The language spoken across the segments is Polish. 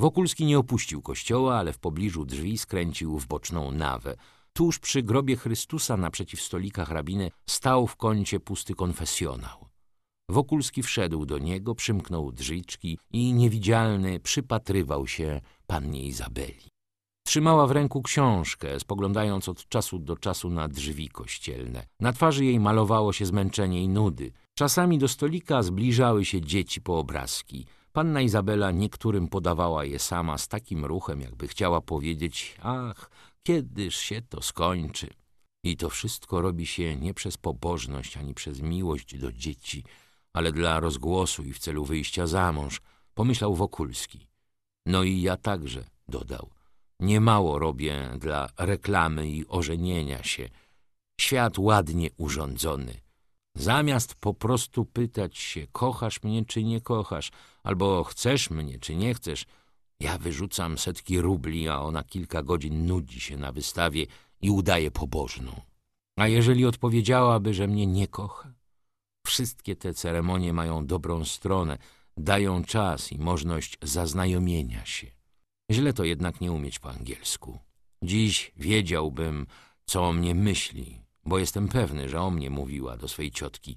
Wokulski nie opuścił kościoła, ale w pobliżu drzwi skręcił w boczną nawę. Tuż przy grobie Chrystusa naprzeciw stolika hrabiny stał w kącie pusty konfesjonał. Wokulski wszedł do niego, przymknął drzwiczki i niewidzialny przypatrywał się pannie Izabeli. Trzymała w ręku książkę, spoglądając od czasu do czasu na drzwi kościelne. Na twarzy jej malowało się zmęczenie i nudy. Czasami do stolika zbliżały się dzieci po obrazki. Panna Izabela niektórym podawała je sama z takim ruchem, jakby chciała powiedzieć: ach, kiedyż się to skończy. I to wszystko robi się nie przez pobożność ani przez miłość do dzieci, ale dla rozgłosu i w celu wyjścia za mąż, pomyślał Wokulski. No i ja także, dodał. Niemało robię dla reklamy i ożenienia się. Świat ładnie urządzony. Zamiast po prostu pytać się, kochasz mnie czy nie kochasz, albo chcesz mnie czy nie chcesz, ja wyrzucam setki rubli, a ona kilka godzin nudzi się na wystawie i udaje pobożną. A jeżeli odpowiedziałaby, że mnie nie kocha? Wszystkie te ceremonie mają dobrą stronę, dają czas i możliwość zaznajomienia się. Źle to jednak nie umieć po angielsku. Dziś wiedziałbym, co o mnie myśli, bo jestem pewny, że o mnie mówiła do swej ciotki.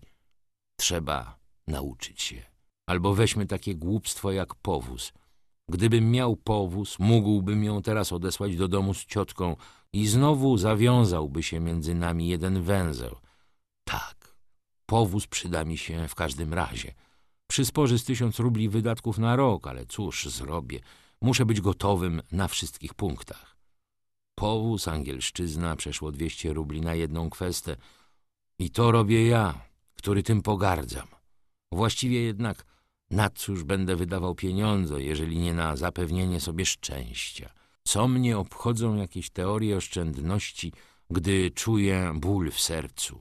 Trzeba nauczyć się. Albo weźmy takie głupstwo jak powóz. Gdybym miał powóz, mógłbym ją teraz odesłać do domu z ciotką i znowu zawiązałby się między nami jeden węzeł. Tak, powóz przyda mi się w każdym razie. Przysporzy z 1000 rubli wydatków na rok, ale cóż zrobię? Muszę być gotowym na wszystkich punktach. Powóz, angielszczyzna, przeszło 200 rubli na jedną kwestę. I to robię ja, który tym pogardzam. Właściwie jednak na cóż będę wydawał pieniądze, jeżeli nie na zapewnienie sobie szczęścia? Co mnie obchodzą jakieś teorie oszczędności, gdy czuję ból w sercu?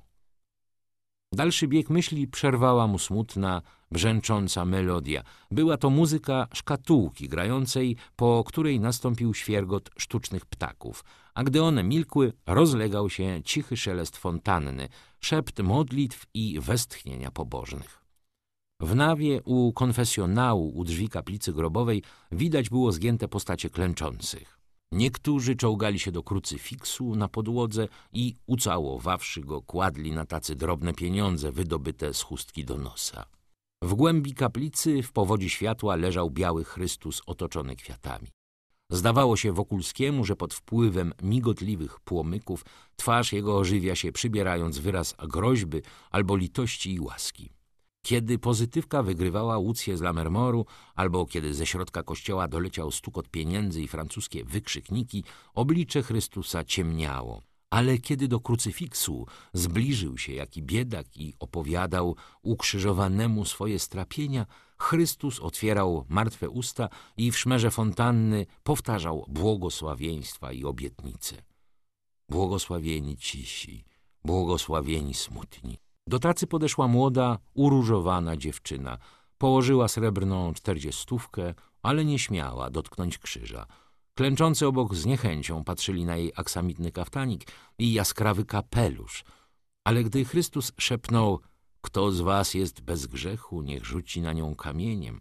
Dalszy bieg myśli przerwała mu smutna, brzęcząca melodia. Była to muzyka szkatułki grającej, po której nastąpił świergot sztucznych ptaków, a gdy one milkły, rozlegał się cichy szelest fontanny, szept modlitw i westchnienia pobożnych. W nawie u konfesjonału, u drzwi kaplicy grobowej widać było zgięte postacie klęczących. Niektórzy czołgali się do krucyfiksu na podłodze i ucałowawszy go kładli na tacy drobne pieniądze wydobyte z chustki do nosa. W głębi kaplicy w powodzi światła leżał biały Chrystus otoczony kwiatami. Zdawało się Wokulskiemu, że pod wpływem migotliwych płomyków twarz jego ożywia się, przybierając wyraz groźby albo litości i łaski. Kiedy pozytywka wygrywała Łucję z Lammermoru, albo kiedy ze środka kościoła doleciał stukot pieniędzy i francuskie wykrzykniki, oblicze Chrystusa ciemniało. Ale kiedy do krucyfiksu zbliżył się jaki biedak i opowiadał ukrzyżowanemu swoje strapienia, Chrystus otwierał martwe usta i w szmerze fontanny powtarzał błogosławieństwa i obietnice. Błogosławieni cisi, błogosławieni smutni. Do tacy podeszła młoda, uróżowana dziewczyna. Położyła srebrną 40, ale nie śmiała dotknąć krzyża. Klęczący obok z niechęcią patrzyli na jej aksamitny kaftanik i jaskrawy kapelusz. Ale gdy Chrystus szepnął: kto z was jest bez grzechu, niech rzuci na nią kamieniem,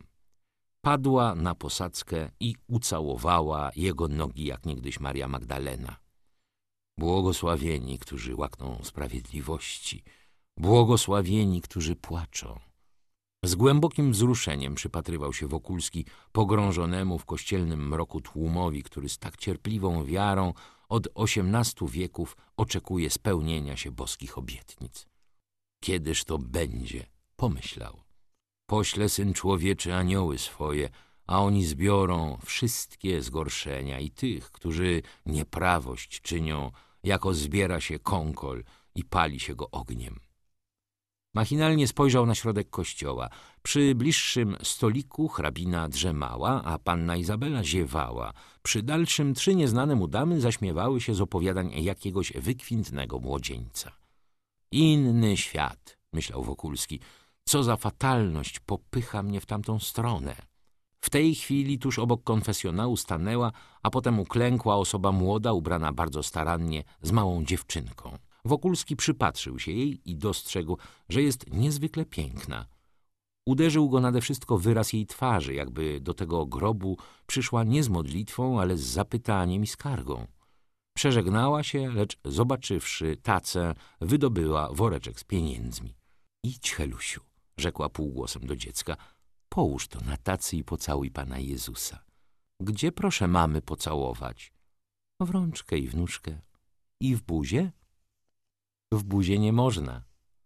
padła na posadzkę i ucałowała jego nogi, jak niegdyś Maria Magdalena. Błogosławieni, którzy łakną sprawiedliwości, błogosławieni, którzy płaczą. Z głębokim wzruszeniem przypatrywał się Wokulski pogrążonemu w kościelnym mroku tłumowi, który z tak cierpliwą wiarą od 18 wieków oczekuje spełnienia się boskich obietnic. Kiedyż to będzie, pomyślał. Pośle Syn Człowieczy anioły swoje, a oni zbiorą wszystkie zgorszenia i tych, którzy nieprawość czynią, jako zbiera się kąkol i pali się go ogniem. Machinalnie spojrzał na środek kościoła. Przy bliższym stoliku hrabina drzemała, a panna Izabela ziewała. Przy dalszym 3 nieznane mu damy zaśmiewały się z opowiadań jakiegoś wykwintnego młodzieńca. Inny świat, myślał Wokulski. Co za fatalność popycha mnie w tamtą stronę. W tej chwili tuż obok konfesjonału stanęła, a potem uklękła osoba młoda, ubrana bardzo starannie, z małą dziewczynką. Wokulski przypatrzył się jej i dostrzegł, że jest niezwykle piękna. Uderzył go nade wszystko wyraz jej twarzy, jakby do tego grobu przyszła nie z modlitwą, ale z zapytaniem i skargą. Przeżegnała się, lecz zobaczywszy tacę, wydobyła woreczek z pieniędzmi. Idź, Helusiu, rzekła półgłosem do dziecka, połóż to na tacy i pocałuj Pana Jezusa. Gdzie, proszę mamy, pocałować? W rączkę i w nóżkę. I w buzię? W buzię nie można.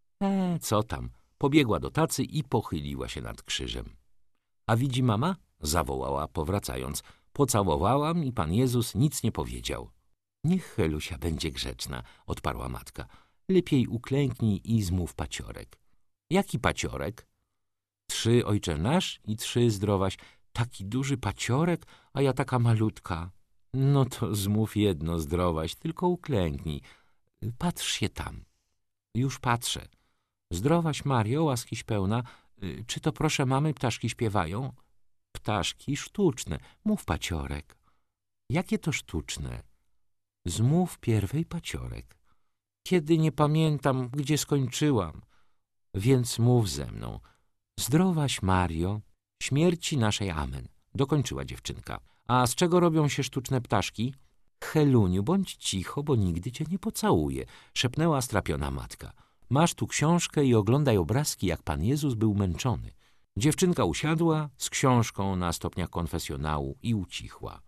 Co tam? Pobiegła do tacy i pochyliła się nad krzyżem. A widzi mama? Zawołała, powracając. Pocałowałam i Pan Jezus nic nie powiedział. Niech Helusia będzie grzeczna, odparła matka. Lepiej uklęknij i zmów paciorek. Jaki paciorek? 3, Ojcze nasz, i 3 zdrowaś. Taki duży paciorek, a ja taka malutka. No to zmów jedno zdrowaś, tylko uklęknij. Patrz się tam. Już patrzę. Zdrowaś Mario, łaskiś pełna, czy to proszę mamy ptaszki śpiewają? Ptaszki sztuczne, mów paciorek. Jakie to sztuczne? Zmów pierwej paciorek. Kiedy nie pamiętam, gdzie skończyłam, więc mów ze mną. Zdrowaś Mario, śmierci naszej amen, dokończyła dziewczynka. A z czego robią się sztuczne ptaszki? Heluniu, bądź cicho, bo nigdy cię nie pocałuję, szepnęła strapiona matka. Masz tu książkę i oglądaj obrazki, jak Pan Jezus był męczony. Dziewczynka usiadła z książką na stopniach konfesjonału i ucichła.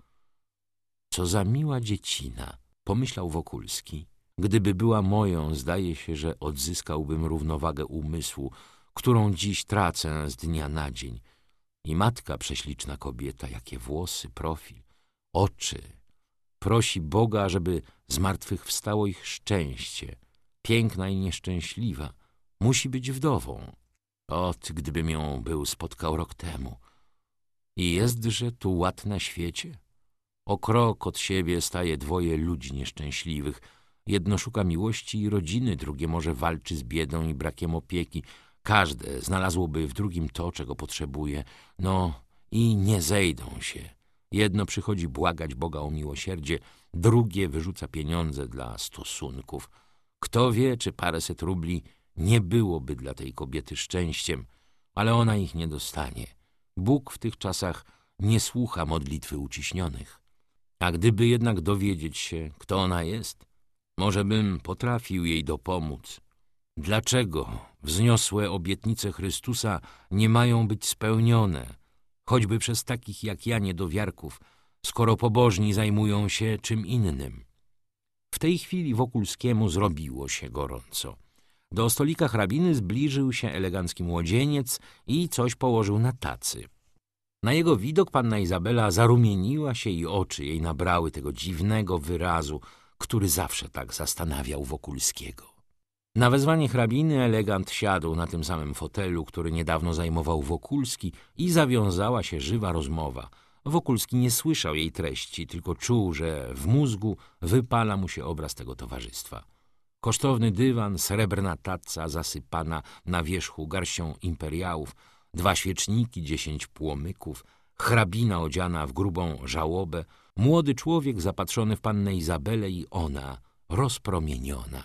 Co za miła dziecina, pomyślał Wokulski. Gdyby była moją, zdaje się, że odzyskałbym równowagę umysłu, którą dziś tracę z dnia na dzień. I matka prześliczna kobieta, jakie włosy, profil, oczy. Prosi Boga, żeby zmartwychwstało ich szczęście. Piękna i nieszczęśliwa. Musi być wdową. Ot, gdybym ją był spotkał rok temu. I jestże tu ład na świecie? O krok od siebie staje 2 ludzi nieszczęśliwych. Jedno szuka miłości i rodziny, drugie może walczy z biedą i brakiem opieki. Każde znalazłoby w drugim to, czego potrzebuje. No i nie zejdą się. Jedno przychodzi błagać Boga o miłosierdzie, drugie wyrzuca pieniądze dla stosunków. Kto wie, czy paręset rubli nie byłoby dla tej kobiety szczęściem, ale ona ich nie dostanie. Bóg w tych czasach nie słucha modlitwy uciśnionych. A gdyby jednak dowiedzieć się, kto ona jest, może bym potrafił jej dopomóc. Dlaczego wzniosłe obietnice Chrystusa nie mają być spełnione, choćby przez takich jak ja niedowiarków, skoro pobożni zajmują się czym innym? W tej chwili Wokulskiemu zrobiło się gorąco. Do stolika hrabiny zbliżył się elegancki młodzieniec i coś położył na tacy. Na jego widok panna Izabela zarumieniła się i oczy jej nabrały tego dziwnego wyrazu, który zawsze tak zastanawiał Wokulskiego. Na wezwanie hrabiny elegant siadł na tym samym fotelu, który niedawno zajmował Wokulski, i zawiązała się żywa rozmowa. Wokulski nie słyszał jej treści, tylko czuł, że w mózgu wypala mu się obraz tego towarzystwa. Kosztowny dywan, srebrna taca zasypana na wierzchu garścią imperiałów, 2 świeczniki, 10 płomyków, hrabina odziana w grubą żałobę, młody człowiek zapatrzony w pannę Izabelę i ona rozpromieniona.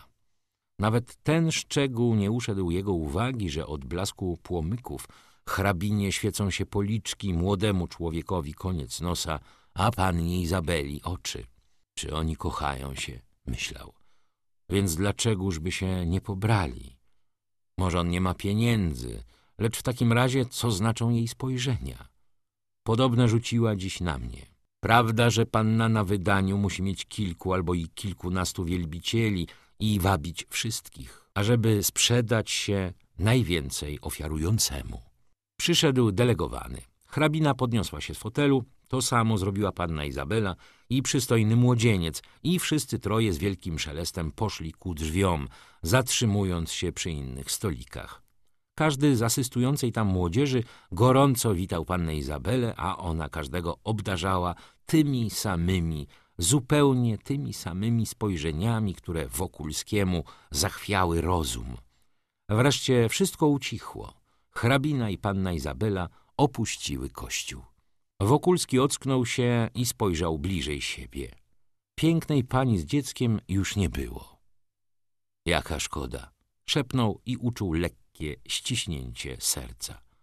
Nawet ten szczegół nie uszedł jego uwagi, że od blasku płomyków hrabinie świecą się policzki, młodemu człowiekowi koniec nosa, a pannie Izabeli oczy. Czy oni kochają się? Myślał. Więc dlaczegożby się nie pobrali? Może on nie ma pieniędzy, lecz w takim razie co znaczą jej spojrzenia? Podobne rzuciła dziś na mnie. Prawda, że panna na wydaniu musi mieć kilku albo i kilkunastu wielbicieli i wabić wszystkich, ażeby sprzedać się najwięcej ofiarującemu. Przyszedł delegowany. Hrabina podniosła się z fotelu, to samo zrobiła panna Izabela i przystojny młodzieniec i wszyscy troje z wielkim szelestem poszli ku drzwiom, zatrzymując się przy innych stolikach. Każdy z asystującej tam młodzieży gorąco witał pannę Izabelę, a ona każdego obdarzała tymi samymi, zupełnie tymi samymi spojrzeniami, które Wokulskiemu zachwiały rozum. Wreszcie wszystko ucichło. Hrabina i panna Izabela opuściły kościół. Wokulski ocknął się i spojrzał bliżej siebie. Pięknej pani z dzieckiem już nie było. Jaka szkoda, szepnął i uczuł lekkie ściśnięcie serca.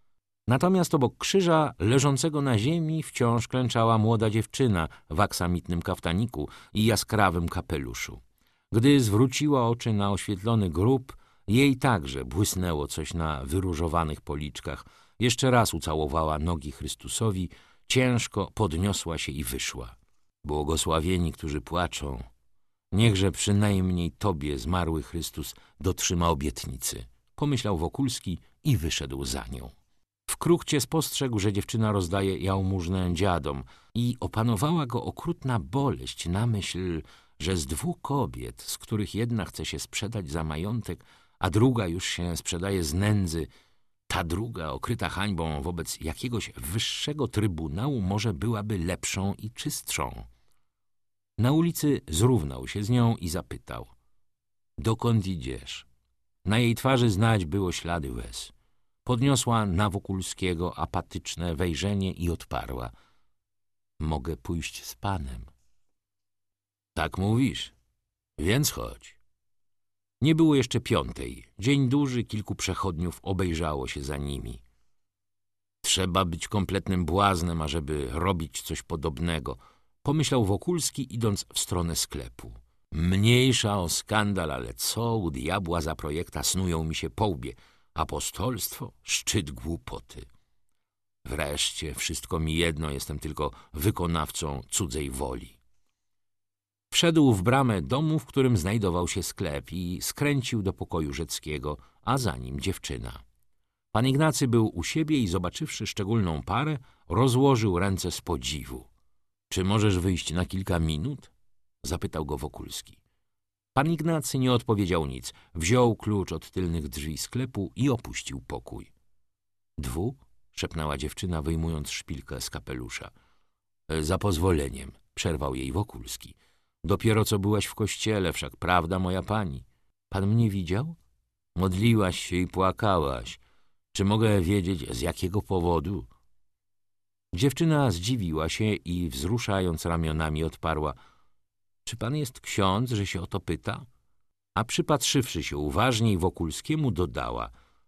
Natomiast obok krzyża, leżącego na ziemi, wciąż klęczała młoda dziewczyna w aksamitnym kaftaniku i jaskrawym kapeluszu. Gdy zwróciła oczy na oświetlony grób, jej także błysnęło coś na wyróżowanych policzkach. Jeszcze raz ucałowała nogi Chrystusowi, ciężko podniosła się i wyszła. Błogosławieni, którzy płaczą, niechże przynajmniej Tobie, zmarły Chrystus, dotrzyma obietnicy, pomyślał Wokulski i wyszedł za nią. W kruchcie spostrzegł, że dziewczyna rozdaje jałmużnę dziadom i opanowała go okrutna boleść na myśl, że z 2 kobiet, z których jedna chce się sprzedać za majątek, a druga już się sprzedaje z nędzy, ta druga, okryta hańbą wobec jakiegoś wyższego trybunału, może byłaby lepszą i czystszą. Na ulicy zrównał się z nią i zapytał: dokąd idziesz? Na jej twarzy znać było ślady łez. Podniosła na Wokulskiego apatyczne wejrzenie i odparła: mogę pójść z panem. Tak mówisz? Więc chodź. Nie było jeszcze 5. Dzień duży, kilku przechodniów obejrzało się za nimi. Trzeba być kompletnym błaznem, ażeby robić coś podobnego, pomyślał Wokulski, idąc w stronę sklepu. Mniejsza o skandal, ale co u diabła za projekta snują mi się po łbie. Apostolstwo? Szczyt głupoty. Wreszcie wszystko mi jedno, jestem tylko wykonawcą cudzej woli. Wszedł w bramę domu, w którym znajdował się sklep, i skręcił do pokoju Rzeckiego, a za nim dziewczyna. Pan Ignacy był u siebie i zobaczywszy szczególną parę, rozłożył ręce z podziwu. Czy możesz wyjść na kilka minut? Zapytał go Wokulski. Pan Ignacy nie odpowiedział nic. Wziął klucz od tylnych drzwi sklepu i opuścił pokój. 2? Szepnęła dziewczyna, wyjmując szpilkę z kapelusza. Za pozwoleniem, przerwał jej Wokulski. Dopiero co byłaś w kościele, wszak prawda, moja pani? Pan mnie widział? Modliłaś się i płakałaś. Czy mogę wiedzieć, z jakiego powodu? Dziewczyna zdziwiła się i wzruszając ramionami odparła: czy pan jest ksiądz, że się o to pyta? A przypatrzywszy się uważniej Wokulskiemu, dodała: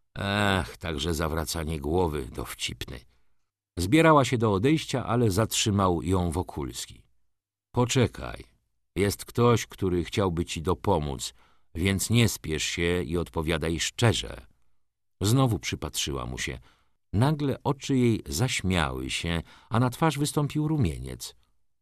także zawracanie głowy dowcipny. Zbierała się do odejścia, ale zatrzymał ją Wokulski. Poczekaj, jest ktoś, który chciałby ci dopomóc, więc nie spiesz się i odpowiadaj szczerze. Znowu przypatrzyła mu się. Nagle oczy jej zaśmiały się, a na twarz wystąpił rumieniec.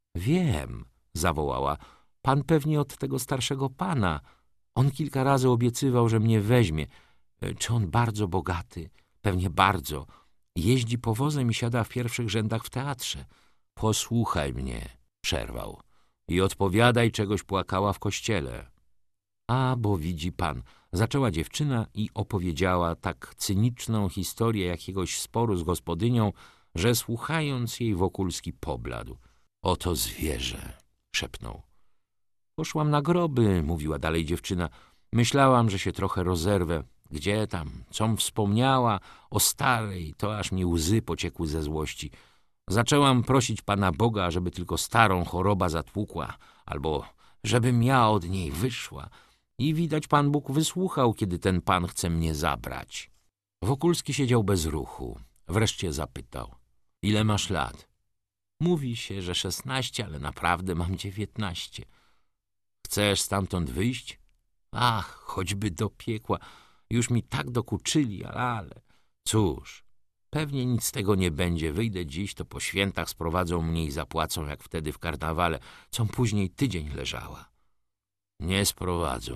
Wiem, zawołała, pan pewnie od tego starszego pana. On kilka razy obiecywał, że mnie weźmie. Czy on bardzo bogaty? Pewnie bardzo. Jeździ powozem i siada w pierwszych rzędach w teatrze. Posłuchaj mnie, przerwał, i odpowiadaj, czegoś płakała w kościele. A, bo widzi pan, zaczęła dziewczyna i opowiedziała tak cyniczną historię jakiegoś sporu z gospodynią, że słuchając jej Wokulski pobladł. Oto zwierzę, szepnął. Poszłam na groby, mówiła dalej dziewczyna. Myślałam, że się trochę rozerwę. Gdzie tam, com wspomniała o starej, to aż mi łzy pociekły ze złości. Zaczęłam prosić Pana Boga, żeby tylko starą choroba zatłukła, albo żebym ja od niej wyszła. I widać, Pan Bóg wysłuchał, kiedy ten pan chce mnie zabrać. Wokulski siedział bez ruchu. Wreszcie zapytał: ile masz lat? Mówi się, że 16, ale naprawdę mam 19. Chcesz stamtąd wyjść? Ach, choćby do piekła. Już mi tak dokuczyli, ale... Cóż, pewnie nic z tego nie będzie. Wyjdę dziś, to po świętach sprowadzą mnie i zapłacą, jak wtedy w karnawale, com później tydzień leżała. Nie sprowadzą.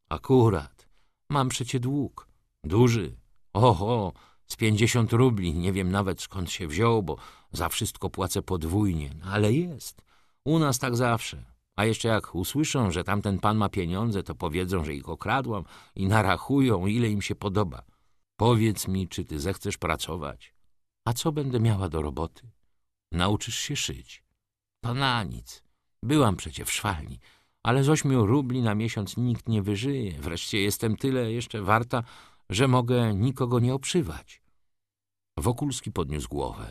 Akurat. Mam przecie dług. Duży. Oho, z 50 rubli. Nie wiem nawet, skąd się wziął, bo za wszystko płacę podwójnie. Ale jest. U nas tak zawsze. A jeszcze jak usłyszą, że tamten pan ma pieniądze, to powiedzą, że ich okradłam i narachują, ile im się podoba. Powiedz mi, czy ty zechcesz pracować? A co będę miała do roboty? Nauczysz się szyć. To na nic. Byłam przecie w szwalni, ale z 8 rubli na miesiąc nikt nie wyżyje. Wreszcie jestem tyle jeszcze warta, że mogę nikogo nie obszywać. Wokulski podniósł głowę.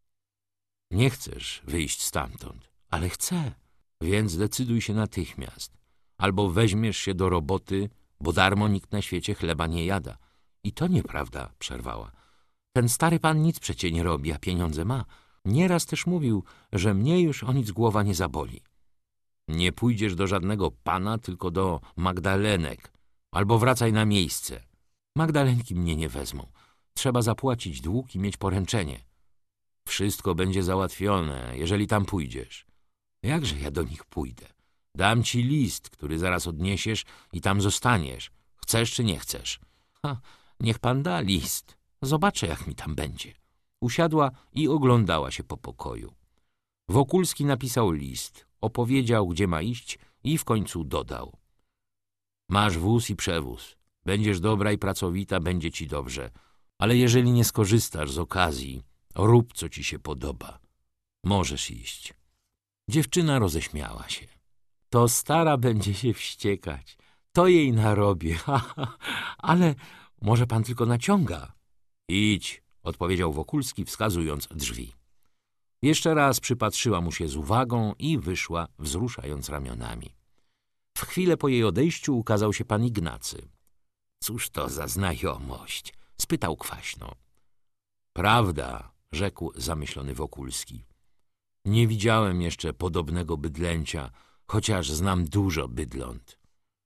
Nie chcesz wyjść stamtąd, ale chcę. Więc decyduj się natychmiast. Albo weźmiesz się do roboty, bo darmo nikt na świecie chleba nie jada. I to nieprawda, przerwała. Ten stary pan nic przecie nie robi, a pieniądze ma. Nieraz też mówił, że mnie już o nic głowa nie zaboli. Nie pójdziesz do żadnego pana, tylko do Magdalenek, albo wracaj na miejsce. Magdalenki mnie nie wezmą. Trzeba zapłacić dług i mieć poręczenie. Wszystko będzie załatwione, jeżeli tam pójdziesz. Jakże ja do nich pójdę? Dam ci list, który zaraz odniesiesz i tam zostaniesz. Chcesz czy nie chcesz? Niech pan da list. Zobaczę, jak mi tam będzie. Usiadła i oglądała się po pokoju. Wokulski napisał list, opowiedział, gdzie ma iść i w końcu dodał. Masz wóz i przewóz. Będziesz dobra i pracowita, będzie ci dobrze. Ale jeżeli nie skorzystasz z okazji, rób, co ci się podoba. Możesz iść. Dziewczyna roześmiała się. To stara będzie się wściekać. To jej narobię. Ale może pan tylko naciąga. Idź, odpowiedział Wokulski, wskazując drzwi. Jeszcze raz przypatrzyła mu się z uwagą i wyszła, wzruszając ramionami. W chwilę po jej odejściu ukazał się pan Ignacy. Cóż to za znajomość? Spytał kwaśno. Prawda, rzekł zamyślony Wokulski. Nie widziałem jeszcze podobnego bydlęcia, chociaż znam dużo bydląt.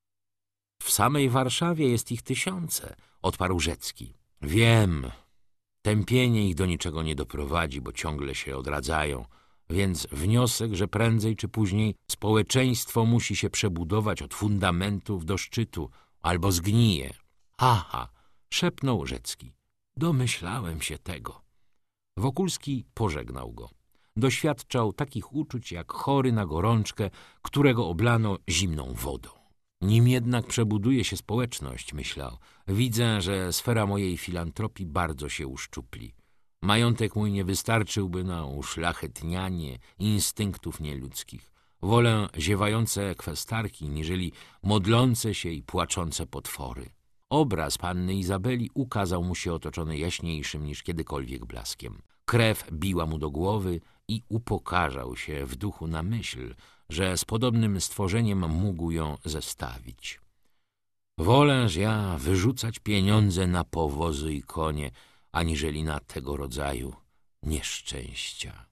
W samej Warszawie jest ich tysiące, odparł Rzecki. Wiem, tępienie ich do niczego nie doprowadzi, bo ciągle się odradzają, więc wniosek, że prędzej czy później społeczeństwo musi się przebudować od fundamentów do szczytu, albo zgnije. Aha, szepnął Rzecki. Domyślałem się tego. Wokulski pożegnał go. Doświadczał takich uczuć jak chory na gorączkę, którego oblano zimną wodą. Nim jednak przebuduje się społeczność, myślał, widzę, że sfera mojej filantropii bardzo się uszczupli. Majątek mój nie wystarczyłby na uszlachetnianie instynktów nieludzkich. Wolę ziewające kwestarki, niżeli modlące się i płaczące potwory. Obraz panny Izabeli ukazał mu się otoczony jaśniejszym niż kiedykolwiek blaskiem. Krew biła mu do głowy i upokarzał się w duchu na myśl, że z podobnym stworzeniem mógł ją zestawić. Wolęż ja wyrzucać pieniądze na powozy i konie, aniżeli na tego rodzaju nieszczęścia.